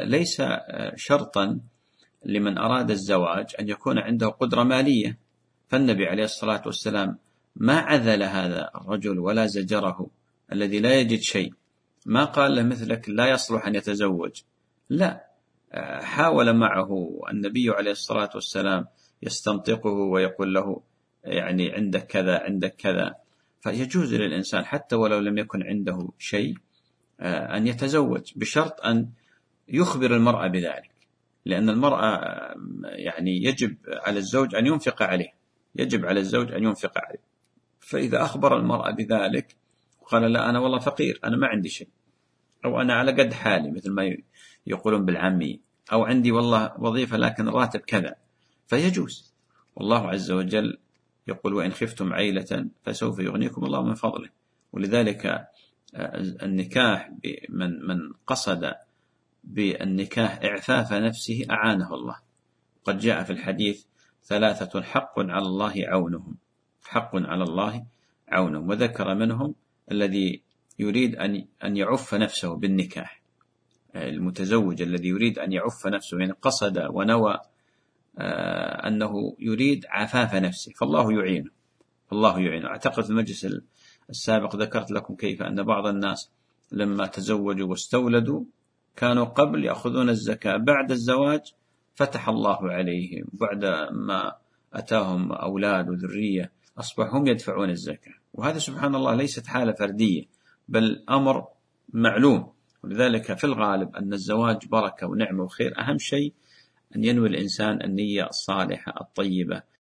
ليس شرطا لمن أراد الزواج أن يكون عنده قدرة مالية، فالنبي عليه الصلاة والسلام ما عذل هذا الرجل ولا زجره الذي لا يجد شيء، ما قال له مثلك لا يصلح أن يتزوج، لا، حاول معه النبي عليه الصلاة والسلام يستنطقه ويقول له يعني عندك كذا عندك كذا. فيجوز للإنسان حتى ولو لم يكن عنده شيء أن يتزوج، بشرط أن يخبر المرأة بذلك، لأن المرأة يعني يجب على الزوج أن ينفق عليه، يجب على الزوج أن ينفق عليه. فإذا أخبر المرأة بذلك وقال لا أنا والله فقير، أنا ما عندي شيء، أو أنا على قد حالي مثل ما يقولون بالعامية، أو عندي والله وظيفة لكن الراتب كذا، فيجوز. والله عز وجل يقول وإن خفتم عيلة فسوف يغنيكم الله من فضله. ولذلك النكاح من قصد بالنكاح إعفاف نفسه أعانه الله. قد جاء في الحديث 3 حق على الله عونهم، حق على الله عونهم، وذكر منهم الذي يريد أن يعف نفسه بالنكاح، المتزوج الذي يريد أن يعف نفسه، يعني قصد ونوى أنه يريد عفاف نفسه، فالله يعينه، الله يعينه. أعتقد في المجلس السابق ذكرت لكم كيف أن بعض الناس لما تزوجوا واستولدوا كانوا قبل يأخذون الزكاة، بعد الزواج فتح الله عليهم، بعد ما أتاهم أولاد وذرية أصبحوا هم يدفعون الزكاة. وهذا سبحان الله ليست حالة فردية، بل أمر معلوم. ولذلك في الغالب أن الزواج بركة ونعمة وخير، أهم شيء أن ينوي الإنسان النية الصالحة الطيبة